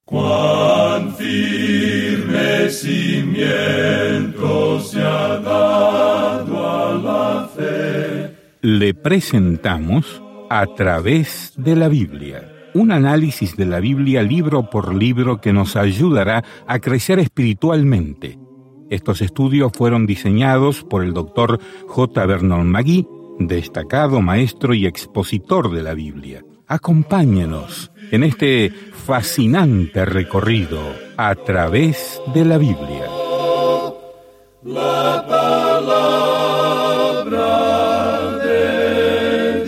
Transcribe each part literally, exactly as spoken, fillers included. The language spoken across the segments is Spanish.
Cuán firme cimiento se ha dado a la fe. Le presentamos A través de la Biblia, un análisis de la Biblia libro por libro que nos ayudará a crecer espiritualmente. Estos estudios fueron diseñados por el doctor J. Vernon McGee, destacado maestro y expositor de la Biblia. Acompáñenos en este fascinante recorrido a través de la Biblia. La palabra de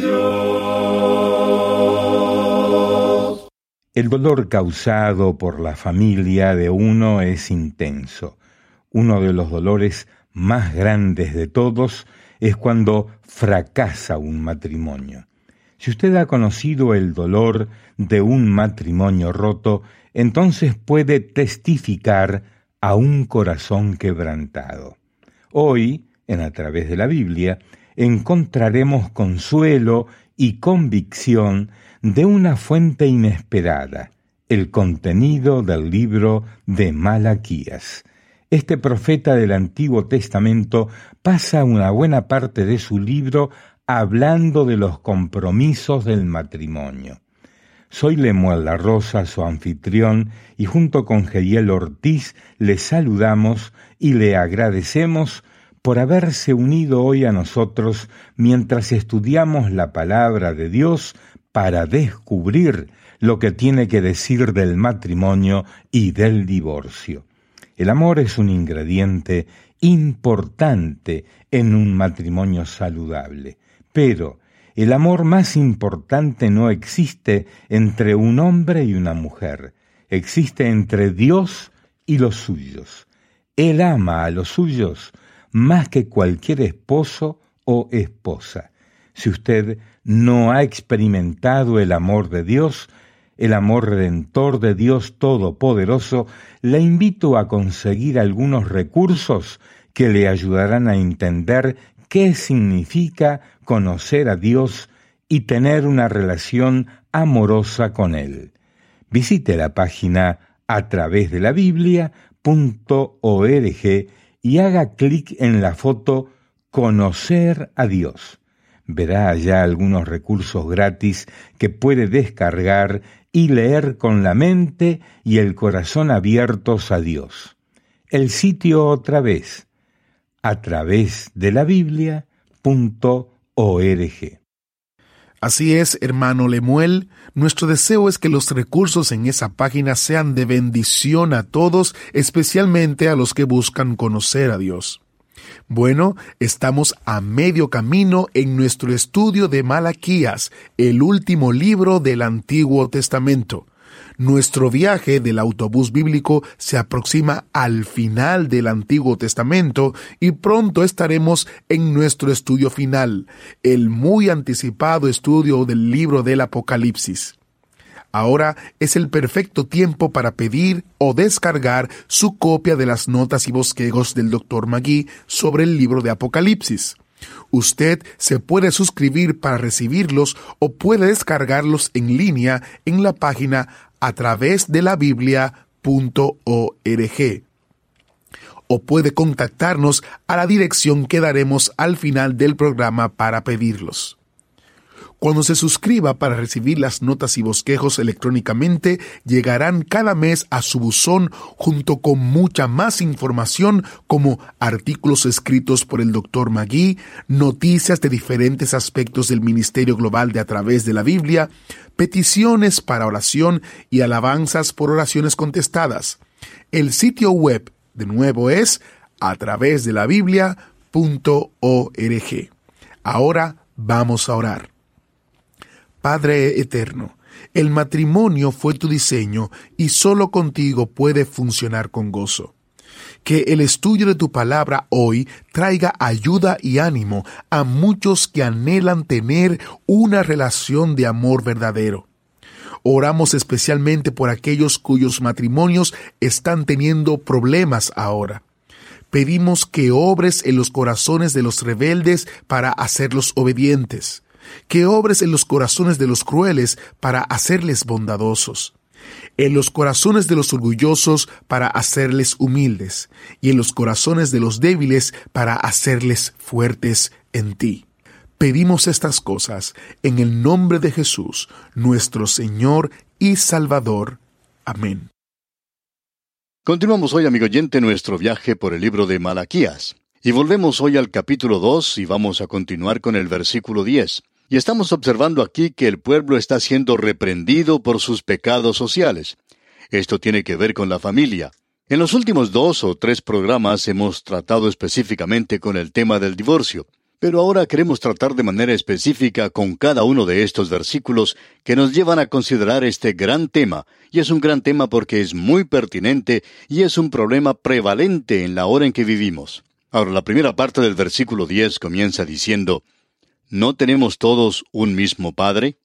Dios. El dolor causado por la familia de uno es intenso. Uno de los dolores más grandes de todos es cuando fracasa un matrimonio. Si usted ha conocido el dolor de un matrimonio roto, entonces puede testificar a un corazón quebrantado. Hoy, en A través de la Biblia, encontraremos consuelo y convicción de una fuente inesperada, el contenido del libro de Malaquías. Este profeta del Antiguo Testamento pasa una buena parte de su libro hablando de los compromisos del matrimonio. Soy Lemuel La Rosa, su anfitrión, y junto con Geriel Ortiz le saludamos y le agradecemos por haberse unido hoy a nosotros mientras estudiamos la palabra de Dios para descubrir lo que tiene que decir del matrimonio y del divorcio. El amor es un ingrediente importante en un matrimonio saludable, pero el amor más importante no existe entre un hombre y una mujer, existe entre Dios y los suyos. Él ama a los suyos más que cualquier esposo o esposa. Si usted no ha experimentado el amor de Dios, el amor redentor de Dios Todopoderoso, le invito a conseguir algunos recursos que le ayudarán a entender qué significa conocer a Dios y tener una relación amorosa con Él. Visite la página a través de la biblia punto org y haga clic en la foto Conocer a Dios. Verá allá algunos recursos gratis que puede descargar y leer con la mente y el corazón abiertos a Dios. El sitio otra vez, a través de la biblia punto org. Así es, hermano Lemuel, nuestro deseo es que los recursos en esa página sean de bendición a todos, especialmente a los que buscan conocer a Dios. Bueno, estamos a medio camino en nuestro estudio de Malaquías, el último libro del Antiguo Testamento. Nuestro viaje del autobús bíblico se aproxima al final del Antiguo Testamento y pronto estaremos en nuestro estudio final, el muy anticipado estudio del libro del Apocalipsis. Ahora es el perfecto tiempo para pedir o descargar su copia de las notas y bosquejos del doctor McGee sobre el libro de Apocalipsis. Usted se puede suscribir para recibirlos o puede descargarlos en línea en la página a través de la biblia punto org. O puede contactarnos a la dirección que daremos al final del programa para pedirlos. Cuando se suscriba para recibir las notas y bosquejos electrónicamente, llegarán cada mes a su buzón junto con mucha más información como artículos escritos por el doctor McGee, noticias de diferentes aspectos del Ministerio Global de A través de la Biblia, peticiones para oración y alabanzas por oraciones contestadas. El sitio web, de nuevo, es a través de la biblia punto org. Ahora vamos a orar. Padre eterno, el matrimonio fue tu diseño y solo contigo puede funcionar con gozo. Que el estudio de tu palabra hoy traiga ayuda y ánimo a muchos que anhelan tener una relación de amor verdadero. Oramos especialmente por aquellos cuyos matrimonios están teniendo problemas ahora. Pedimos que obres en los corazones de los rebeldes para hacerlos obedientes. Que obres en los corazones de los crueles para hacerles bondadosos. en los corazones de los orgullosos para hacerles humildes, y en los corazones de los débiles para hacerles fuertes en ti. Pedimos estas cosas en el nombre de Jesús, nuestro Señor y Salvador. Amén. Continuamos hoy, amigo oyente, nuestro viaje por el libro de Malaquías. Y volvemos hoy al capítulo dos y vamos a continuar con el versículo diez. Y estamos observando aquí que el pueblo está siendo reprendido por sus pecados sociales. Esto tiene que ver con la familia. En los últimos dos o tres programas hemos tratado específicamente con el tema del divorcio. Pero ahora queremos tratar de manera específica con cada uno de estos versículos que nos llevan a considerar este gran tema, y es un gran tema porque es muy pertinente y es un problema prevalente en la hora en que vivimos. Ahora, la primera parte del versículo diez comienza diciendo, ¿no tenemos todos un mismo Padre?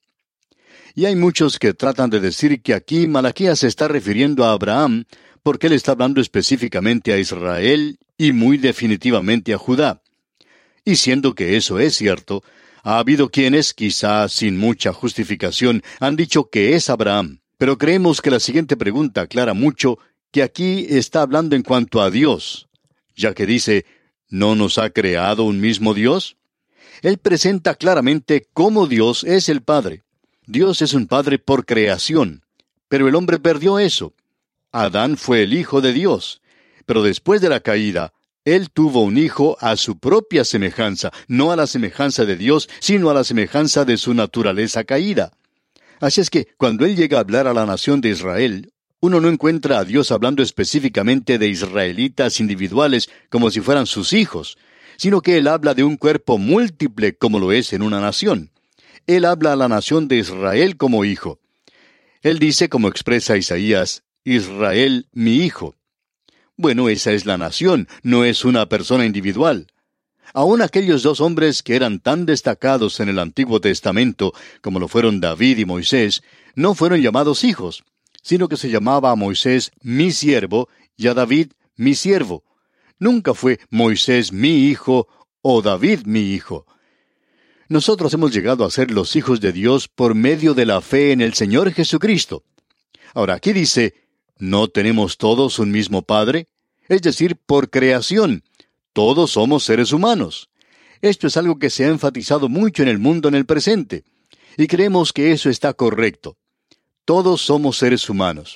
Y hay muchos que tratan de decir que aquí Malaquías se está refiriendo a Abraham porque él está hablando específicamente a Israel y muy definitivamente a Judá. Y siendo que eso es cierto, ha habido quienes, quizá sin mucha justificación, han dicho que es Abraham. Pero creemos que la siguiente pregunta aclara mucho que aquí está hablando en cuanto a Dios, ya que dice, ¿no nos ha creado un mismo Dios? Él presenta claramente cómo Dios es el Padre. Dios es un Padre por creación, pero el hombre perdió eso. Adán fue el hijo de Dios, pero después de la caída, Él tuvo un hijo a su propia semejanza, no a la semejanza de Dios, sino a la semejanza de su naturaleza caída. Así es que, cuando Él llega a hablar a la nación de Israel, uno no encuentra a Dios hablando específicamente de israelitas individuales como si fueran sus hijos, sino que Él habla de un cuerpo múltiple como lo es en una nación. Él habla a la nación de Israel como hijo. Él dice, como expresa Isaías, Israel, mi hijo. Bueno, esa es la nación, no es una persona individual. Aún aquellos dos hombres que eran tan destacados en el Antiguo Testamento, como lo fueron David y Moisés, no fueron llamados hijos, sino que se llamaba a Moisés mi siervo y a David mi siervo. Nunca fue Moisés mi hijo o David mi hijo. Nosotros hemos llegado a ser los hijos de Dios por medio de la fe en el Señor Jesucristo. Ahora, aquí dice, ¿no tenemos todos un mismo Padre? Es decir, por creación. Todos somos seres humanos. Esto es algo que se ha enfatizado mucho en el mundo en el presente. Y creemos que eso está correcto. Todos somos seres humanos.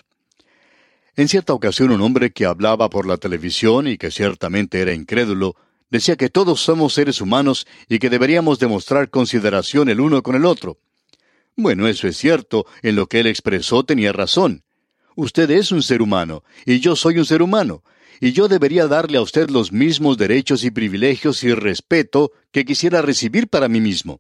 En cierta ocasión un hombre que hablaba por la televisión y que ciertamente era incrédulo, decía que todos somos seres humanos y que deberíamos demostrar consideración el uno con el otro. Bueno, eso es cierto, en lo que él expresó tenía razón. Usted es un ser humano, y yo soy un ser humano, y yo debería darle a usted los mismos derechos y privilegios y respeto que quisiera recibir para mí mismo.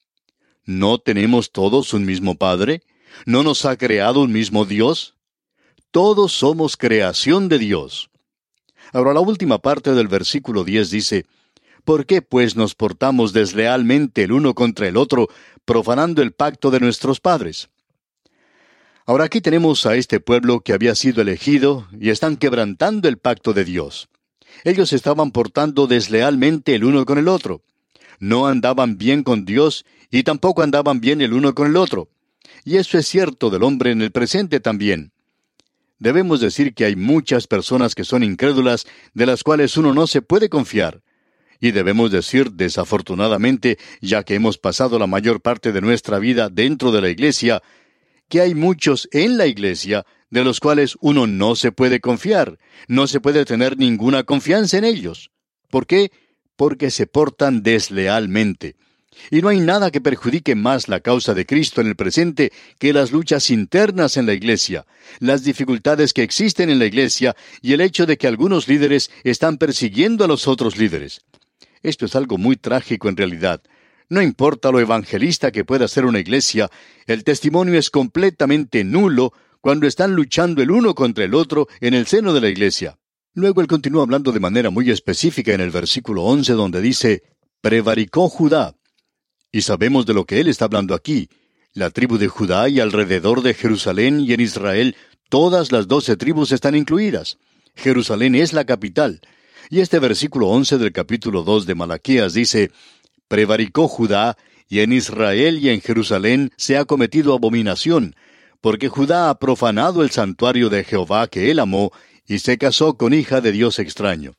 ¿No tenemos todos un mismo Padre? ¿No nos ha creado un mismo Dios? Todos somos creación de Dios. Ahora, la última parte del versículo diez dice, ¿por qué pues nos portamos deslealmente el uno contra el otro, profanando el pacto de nuestros padres? Ahora aquí tenemos a este pueblo que había sido elegido y están quebrantando el pacto de Dios. Ellos estaban portando deslealmente el uno con el otro. No andaban bien con Dios y tampoco andaban bien el uno con el otro. Y eso es cierto del hombre en el presente también. Debemos decir que hay muchas personas que son incrédulas de las cuales uno no se puede confiar. Y debemos decir, desafortunadamente, ya que hemos pasado la mayor parte de nuestra vida dentro de la iglesia, que hay muchos en la iglesia de los cuales uno no se puede confiar, no se puede tener ninguna confianza en ellos. ¿Por qué? Porque se portan deslealmente. Y no hay nada que perjudique más la causa de Cristo en el presente que las luchas internas en la iglesia, las dificultades que existen en la iglesia y el hecho de que algunos líderes están persiguiendo a los otros líderes. Esto es algo muy trágico en realidad. No importa lo evangelista que pueda ser una iglesia, el testimonio es completamente nulo cuando están luchando el uno contra el otro en el seno de la iglesia. Luego él continúa hablando de manera muy específica en el versículo once donde dice, prevaricó Judá. Y sabemos de lo que él está hablando aquí. La tribu de Judá y alrededor de Jerusalén y en Israel, todas las doce tribus están incluidas. Jerusalén es la capital. Y este versículo once del capítulo dos de Malaquías dice, prevaricó Judá, y en Israel y en Jerusalén se ha cometido abominación, porque Judá ha profanado el santuario de Jehová que él amó, y se casó con hija de Dios extraño.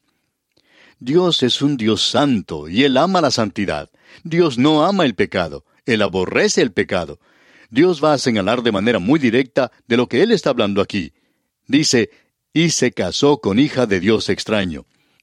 Dios es un Dios santo, y Él ama la santidad. Dios no ama el pecado, Él aborrece el pecado. Dios va a señalar de manera muy directa de lo que Él está hablando aquí. Dice, y se casó con hija de Dios extraño.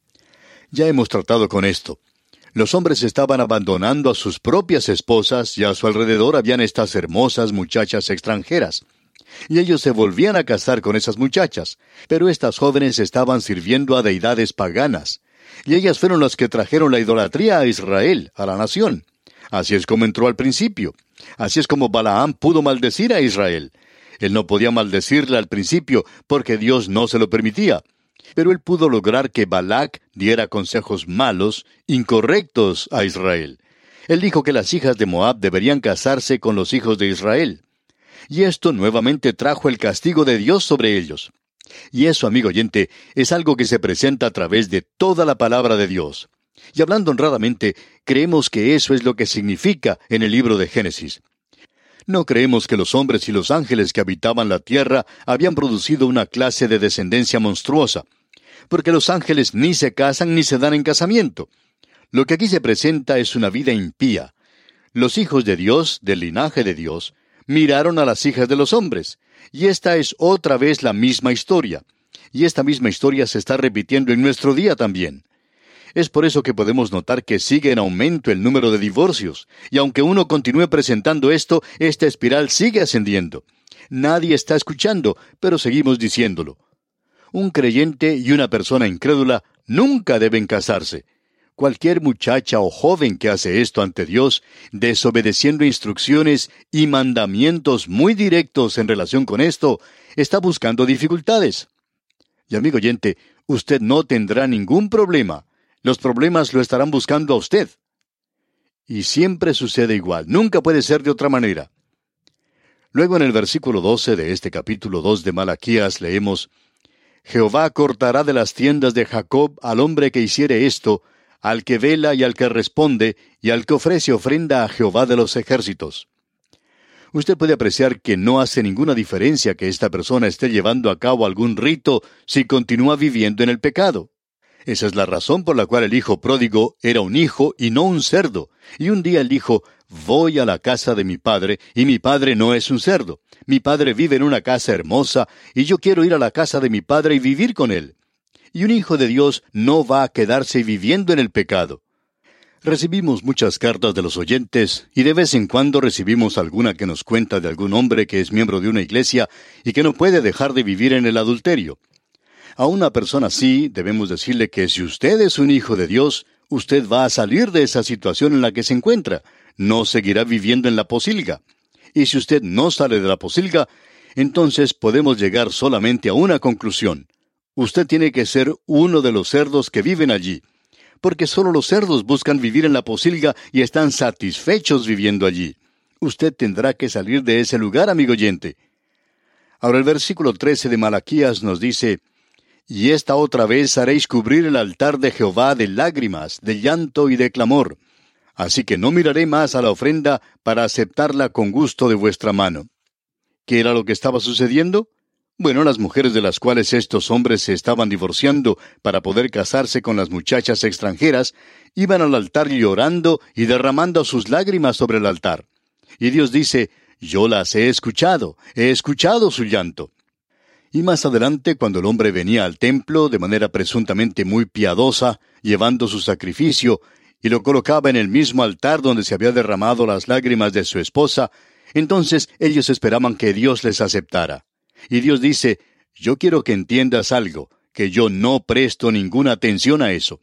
Ya hemos tratado con esto. Los hombres estaban abandonando a sus propias esposas y a su alrededor habían estas hermosas muchachas extranjeras. Y ellos se volvían a casar con esas muchachas, pero estas jóvenes estaban sirviendo a deidades paganas. Y ellas fueron las que trajeron la idolatría a Israel, a la nación. Así es como entró al principio. Así es como Balaam pudo maldecir a Israel. Él no podía maldecirle al principio porque Dios no se lo permitía. Pero él pudo lograr que Balac diera consejos malos, incorrectos a Israel. Él dijo que las hijas de Moab deberían casarse con los hijos de Israel. Y esto nuevamente trajo el castigo de Dios sobre ellos. Y eso, amigo oyente, es algo que se presenta a través de toda la palabra de Dios. Y hablando honradamente, creemos que eso es lo que significa en el libro de Génesis. No creemos que los hombres y los ángeles que habitaban la tierra habían producido una clase de descendencia monstruosa, porque los ángeles ni se casan ni se dan en casamiento. Lo que aquí se presenta es una vida impía. Los hijos de Dios, del linaje de Dios, miraron a las hijas de los hombres, y esta es otra vez la misma historia. Y esta misma historia se está repitiendo en nuestro día también. Es por eso que podemos notar que sigue en aumento el número de divorcios, y aunque uno continúe presentando esto, esta espiral sigue ascendiendo. Nadie está escuchando, pero seguimos diciéndolo. Un creyente y una persona incrédula nunca deben casarse. Cualquier muchacha o joven que hace esto ante Dios, desobedeciendo instrucciones y mandamientos muy directos en relación con esto, está buscando dificultades. Y amigo oyente, usted no tendrá ningún problema. Los problemas lo estarán buscando a usted. Y siempre sucede igual, nunca puede ser de otra manera. Luego en el versículo doce de este capítulo dos de Malaquías leemos, Jehová cortará de las tiendas de Jacob al hombre que hiciere esto, al que vela y al que responde, y al que ofrece ofrenda a Jehová de los ejércitos. Usted puede apreciar que no hace ninguna diferencia que esta persona esté llevando a cabo algún rito si continúa viviendo en el pecado. Esa es la razón por la cual el hijo pródigo era un hijo y no un cerdo. Y un día él dijo, voy a la casa de mi padre, y mi padre no es un cerdo. Mi padre vive en una casa hermosa, y yo quiero ir a la casa de mi padre y vivir con él. Y un hijo de Dios no va a quedarse viviendo en el pecado. Recibimos muchas cartas de los oyentes, y de vez en cuando recibimos alguna que nos cuenta de algún hombre que es miembro de una iglesia y que no puede dejar de vivir en el adulterio. A una persona así debemos decirle que si usted es un hijo de Dios, usted va a salir de esa situación en la que se encuentra. No seguirá viviendo en la posilga. Y si usted no sale de la posilga, entonces podemos llegar solamente a una conclusión. Usted tiene que ser uno de los cerdos que viven allí. Porque solo los cerdos buscan vivir en la posilga y están satisfechos viviendo allí. Usted tendrá que salir de ese lugar, amigo oyente. Ahora el versículo trece de Malaquías nos dice, y esta otra vez haréis cubrir el altar de Jehová de lágrimas, de llanto y de clamor. Así que no miraré más a la ofrenda para aceptarla con gusto de vuestra mano. ¿Qué era lo que estaba sucediendo? Bueno, las mujeres de las cuales estos hombres se estaban divorciando para poder casarse con las muchachas extranjeras, iban al altar llorando y derramando sus lágrimas sobre el altar. Y Dios dice, yo las he escuchado, he escuchado su llanto. Y más adelante, cuando el hombre venía al templo de manera presuntamente muy piadosa, llevando su sacrificio, y lo colocaba en el mismo altar donde se había derramado las lágrimas de su esposa, entonces ellos esperaban que Dios les aceptara. Y Dios dice, yo quiero que entiendas algo, que yo no presto ninguna atención a eso.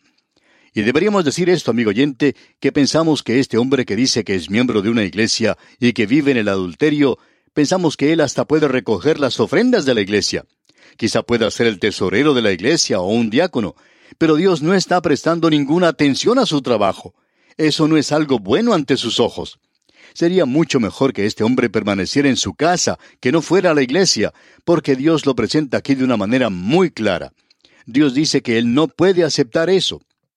Y deberíamos decir esto, amigo oyente, que pensamos que este hombre que dice que es miembro de una iglesia y que vive en el adulterio, pensamos que él hasta puede recoger las ofrendas de la iglesia. Quizá pueda ser el tesorero de la iglesia o un diácono, pero Dios no está prestando ninguna atención a su trabajo. Eso no es algo bueno ante sus ojos. Sería mucho mejor que este hombre permaneciera en su casa, que no fuera a la iglesia, porque Dios lo presenta aquí de una manera muy clara. Dios dice que Él no puede aceptar eso.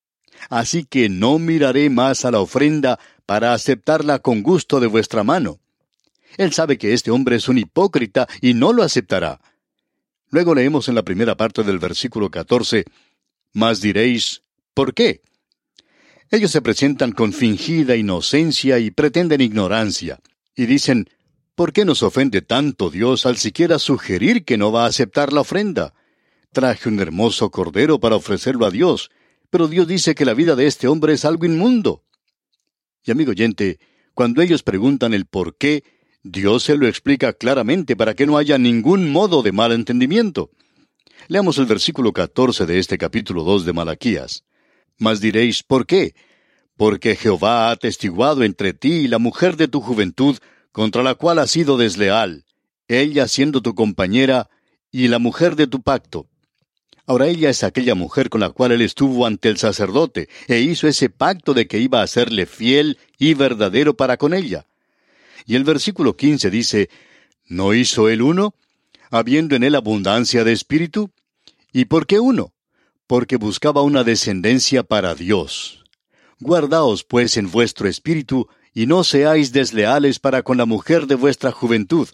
Así que no miraré más a la ofrenda para aceptarla con gusto de vuestra mano. Él sabe que este hombre es un hipócrita y no lo aceptará. Luego leemos en la primera parte del versículo catorce, «Mas diréis, ¿por qué?» Ellos se presentan con fingida inocencia y pretenden ignorancia, y dicen, ¿por qué nos ofende tanto Dios al siquiera sugerir que no va a aceptar la ofrenda? Traje un hermoso cordero para ofrecerlo a Dios, pero Dios dice que la vida de este hombre es algo inmundo. Y amigo oyente, cuando ellos preguntan el por qué, Dios se lo explica claramente para que no haya ningún modo de mal entendimiento. Leamos el versículo catorce de este capítulo dos de Malaquías. Mas diréis, ¿por qué? Porque Jehová ha atestiguado entre ti y la mujer de tu juventud, contra la cual has sido desleal, ella siendo tu compañera y la mujer de tu pacto. Ahora ella es aquella mujer con la cual él estuvo ante el sacerdote, e hizo ese pacto de que iba a serle fiel y verdadero para con ella. Y el versículo quince dice, ¿no hizo él uno, habiendo en él abundancia de espíritu? ¿Y por qué uno? Porque buscaba una descendencia para Dios. Guardaos pues en vuestro espíritu, y no seáis desleales para con la mujer de vuestra juventud.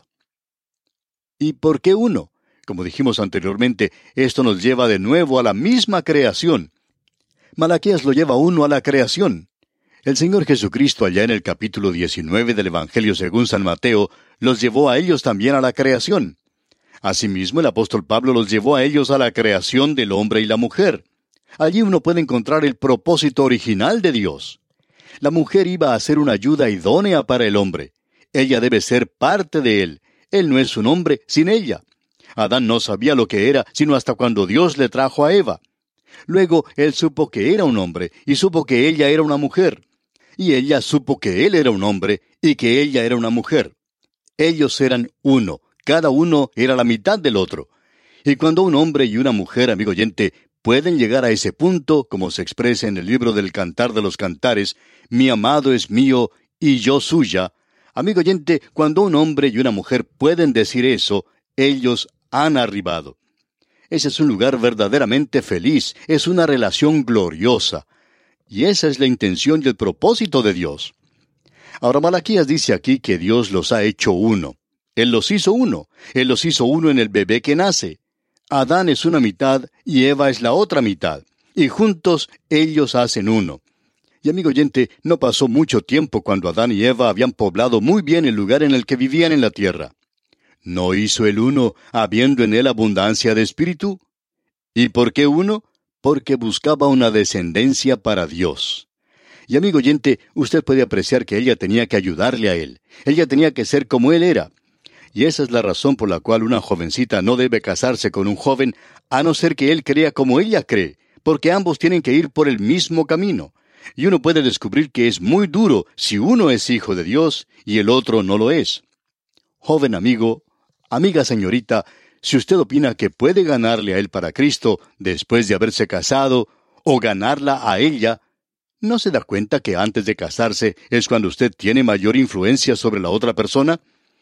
¿Y por qué uno? Como dijimos anteriormente, esto nos lleva de nuevo a la misma creación. Malaquías lo lleva uno a la creación. El Señor Jesucristo, allá en el capítulo diecinueve del Evangelio según San Mateo, los llevó a ellos también a la creación. Asimismo, el apóstol Pablo los llevó a ellos a la creación del hombre y la mujer. Allí uno puede encontrar el propósito original de Dios. La mujer iba a ser una ayuda idónea para el hombre. Ella debe ser parte de él. Él no es un hombre sin ella. Adán no sabía lo que era, sino hasta cuando Dios le trajo a Eva. Luego, él supo que era un hombre, y supo que ella era una mujer. Y ella supo que él era un hombre, y que ella era una mujer. Ellos eran uno, cada uno era la mitad del otro. Y cuando un hombre y una mujer, amigo oyente, pueden llegar a ese punto, como se expresa en el libro del Cantar de los Cantares, mi amado es mío, y yo suya. Amigo oyente, cuando un hombre y una mujer pueden decir eso, ellos han arribado. Ese es un lugar verdaderamente feliz, es una relación gloriosa. Y esa es la intención y el propósito de Dios. Ahora Malaquías dice aquí que Dios los ha hecho uno. Él los hizo uno. Él los hizo uno en el bebé que nace. Adán es una mitad y Eva es la otra mitad. Y juntos ellos hacen uno. Y amigo oyente, no pasó mucho tiempo cuando Adán y Eva habían poblado muy bien el lugar en el que vivían en la tierra. ¿No hizo el uno, habiendo en él abundancia de espíritu? ¿Y por qué uno? Porque buscaba una descendencia para Dios. Y amigo oyente, usted puede apreciar que ella tenía que ayudarle a él. Ella tenía que ser como él era. Y esa es la razón por la cual una jovencita no debe casarse con un joven, a no ser que él crea como ella cree, porque ambos tienen que ir por el mismo camino. Y uno puede descubrir que es muy duro si uno es hijo de Dios y el otro no lo es. Joven amigo, amiga señorita, si usted opina que puede ganarle a él para Cristo después de haberse casado, o ganarla a ella, ¿no se da cuenta que antes de casarse es cuando usted tiene mayor influencia sobre la otra persona?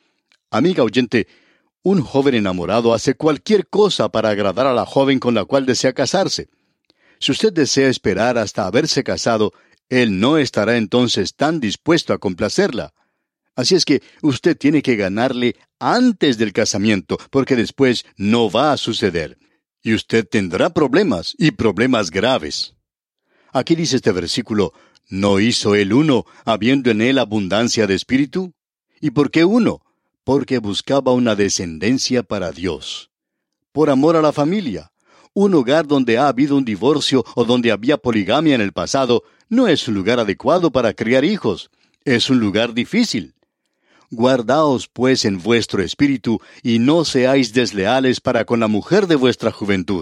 Amiga oyente, un joven enamorado hace cualquier cosa para agradar a la joven con la cual desea casarse. Si usted desea esperar hasta haberse casado, él no estará entonces tan dispuesto a complacerla. Así es que usted tiene que ganarle antes del casamiento, porque después no va a suceder. Y usted tendrá problemas, y problemas graves. Aquí dice este versículo, ¿no hizo él uno, habiendo en él abundancia de espíritu? ¿Y por qué uno? Porque buscaba una descendencia para Dios. Por amor a la familia. Un hogar donde ha habido un divorcio o donde había poligamia en el pasado no es un lugar adecuado para criar hijos. Es un lugar difícil. Guardaos pues en vuestro espíritu, y no seáis desleales para con la mujer de vuestra juventud.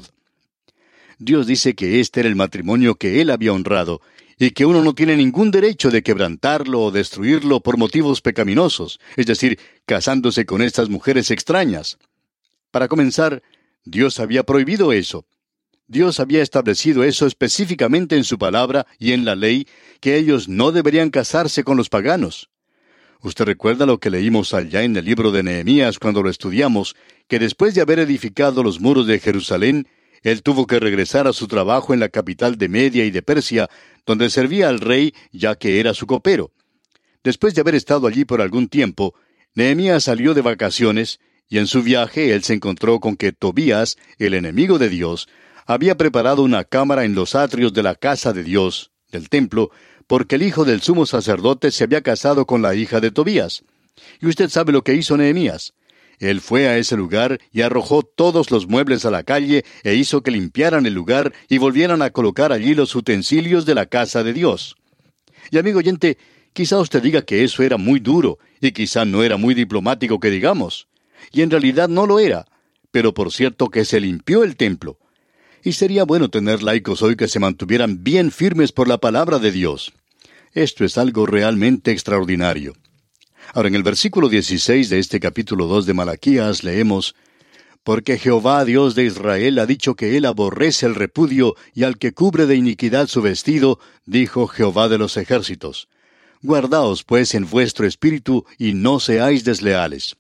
Dios dice que este era el matrimonio que Él había honrado, y que uno no tiene ningún derecho de quebrantarlo o destruirlo por motivos pecaminosos, es decir, casándose con estas mujeres extrañas. Para comenzar, Dios había prohibido eso. Dios había establecido eso específicamente en su palabra y en la ley, que ellos no deberían casarse con los paganos. Usted recuerda lo que leímos allá en el libro de Nehemías cuando lo estudiamos, que después de haber edificado los muros de Jerusalén, él tuvo que regresar a su trabajo en la capital de Media y de Persia, donde servía al rey ya que era su copero. Después de haber estado allí por algún tiempo, Nehemías salió de vacaciones, y en su viaje él se encontró con que Tobías, el enemigo de Dios, había preparado una cámara en los atrios de la casa de Dios, del templo, porque el hijo del sumo sacerdote se había casado con la hija de Tobías. Y usted sabe lo que hizo Nehemías. Él fue a ese lugar y arrojó todos los muebles a la calle e hizo que limpiaran el lugar y volvieran a colocar allí los utensilios de la casa de Dios. Y amigo oyente, quizá usted diga que eso era muy duro, y quizá no era muy diplomático que digamos. Y en realidad no lo era, pero por cierto que se limpió el templo. Y sería bueno tener laicos hoy que se mantuvieran bien firmes por la palabra de Dios. Esto es algo realmente extraordinario. Ahora, en el versículo dieciséis de este capítulo dos de Malaquías leemos: Porque Jehová, Dios de Israel, ha dicho que él aborrece el repudio, y al que cubre de iniquidad su vestido, dijo Jehová de los ejércitos. Guardaos, pues, en vuestro espíritu, y no seáis desleales.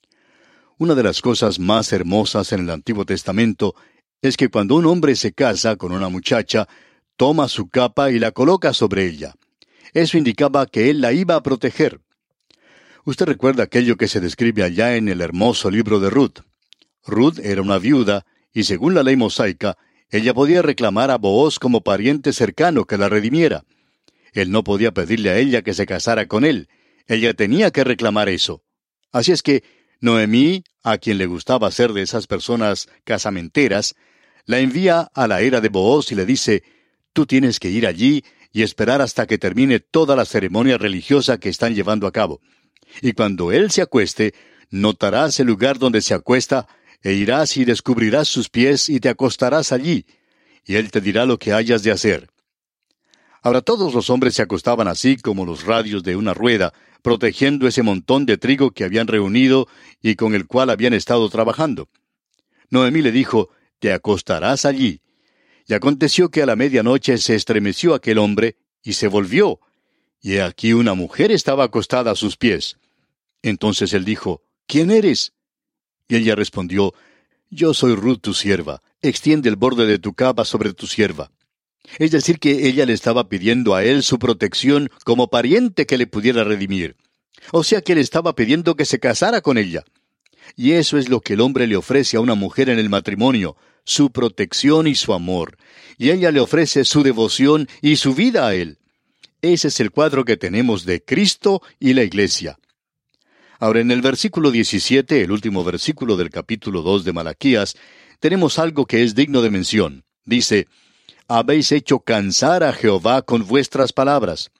Una de las cosas más hermosas en el Antiguo Testamento es que cuando un hombre se casa con una muchacha, toma su capa y la coloca sobre ella. Eso indicaba que él la iba a proteger. Usted recuerda aquello que se describe allá en el hermoso libro de Ruth. Ruth era una viuda, y según la ley mosaica, ella podía reclamar a Booz como pariente cercano que la redimiera. Él no podía pedirle a ella que se casara con él. Ella tenía que reclamar eso. Así es que Noemí, a quien le gustaba ser de esas personas casamenteras, la envía a la era de Booz y le dice: Tú tienes que ir allí y esperar hasta que termine toda la ceremonia religiosa que están llevando a cabo. Y cuando él se acueste, notarás el lugar donde se acuesta, e irás y descubrirás sus pies y te acostarás allí, y él te dirá lo que hayas de hacer. Ahora todos los hombres se acostaban así como los radios de una rueda, protegiendo ese montón de trigo que habían reunido y con el cual habían estado trabajando. Noemí le dijo: Te acostarás allí. Y aconteció que a la medianoche se estremeció aquel hombre, y se volvió, y he aquí una mujer estaba acostada a sus pies. Entonces él dijo: ¿Quién eres? Y ella respondió: Yo soy Ruth tu sierva, extiende el borde de tu capa sobre tu sierva. Es decir, que ella le estaba pidiendo a él su protección como pariente que le pudiera redimir. O sea que le estaba pidiendo que se casara con ella. Y eso es lo que el hombre le ofrece a una mujer en el matrimonio: su protección y su amor. Y ella le ofrece su devoción y su vida a él. Ese es el cuadro que tenemos de Cristo y la Iglesia. Ahora, en el versículo diecisiete, el último versículo del capítulo dos de Malaquías, tenemos algo que es digno de mención. Dice: Habéis hecho cansar a Jehová con vuestras palabras.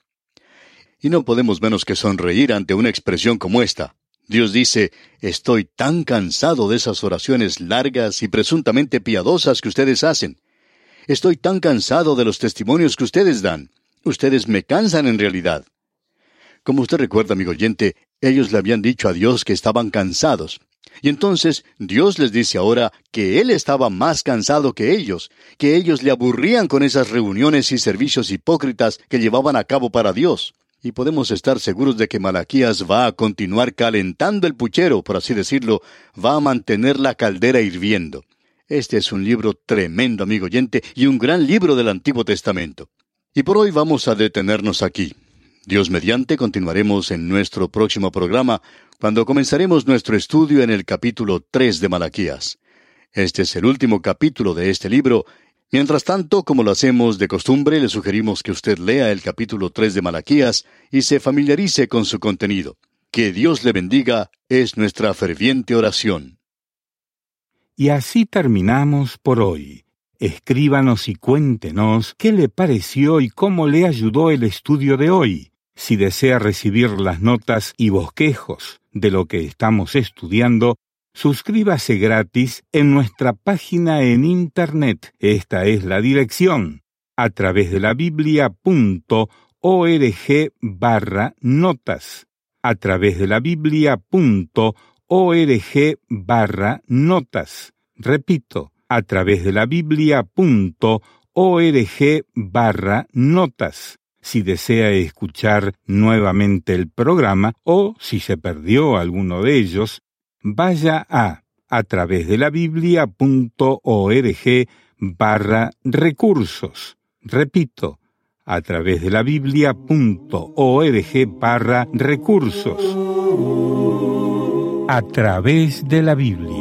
Y no podemos menos que sonreír ante una expresión como esta. Dios dice: Estoy tan cansado de esas oraciones largas y presuntamente piadosas que ustedes hacen. Estoy tan cansado de los testimonios que ustedes dan. Ustedes me cansan en realidad. Como usted recuerda, amigo oyente, ellos le habían dicho a Dios que estaban cansados. Y entonces Dios les dice ahora que Él estaba más cansado que ellos, que ellos le aburrían con esas reuniones y servicios hipócritas que llevaban a cabo para Dios. Y podemos estar seguros de que Malaquías va a continuar calentando el puchero, por así decirlo, va a mantener la caldera hirviendo. Este es un libro tremendo, amigo oyente, y un gran libro del Antiguo Testamento. Y por hoy vamos a detenernos aquí. Dios mediante, continuaremos en nuestro próximo programa, cuando comenzaremos nuestro estudio en el capítulo tres de Malaquías. Este es el último capítulo de este libro. Mientras tanto, como lo hacemos de costumbre, le sugerimos que usted lea el capítulo tres de Malaquías y se familiarice con su contenido. Que Dios le bendiga es nuestra ferviente oración. Y así terminamos por hoy. Escríbanos y cuéntenos qué le pareció y cómo le ayudó el estudio de hoy. Si desea recibir las notas y bosquejos de lo que estamos estudiando, suscríbase gratis en nuestra página en Internet. Esta es la dirección: a través de la biblia punto org barra notas. A través de la biblia punto org barra notas. Repito, a través de la biblia punto org barra notas. Si desea escuchar nuevamente el programa o si se perdió alguno de ellos, vaya a a través de la biblia punto org barra recursos. Repito, a través de la biblia punto org barra recursos. a través de la Biblia.